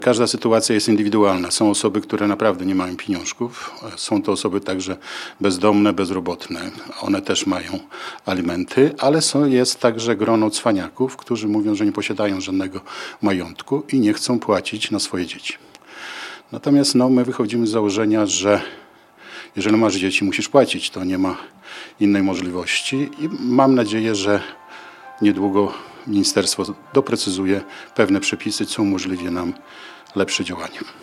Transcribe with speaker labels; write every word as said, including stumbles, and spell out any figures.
Speaker 1: Każda sytuacja jest indywidualna. Są osoby, które naprawdę nie mają pieniążków. Są to osoby także bezdomne, bezrobotne. One też mają alimenty, ale są, jest także grono cwaniaków, którzy mówią, że nie posiadają żadnego majątku i nie chcą płacić na swoje dzieci. Natomiast no, my wychodzimy z założenia, że jeżeli masz dzieci, musisz płacić. To nie ma innej możliwości i mam nadzieję, że niedługo ministerstwo doprecyzuje pewne przepisy, co umożliwi nam lepsze działanie.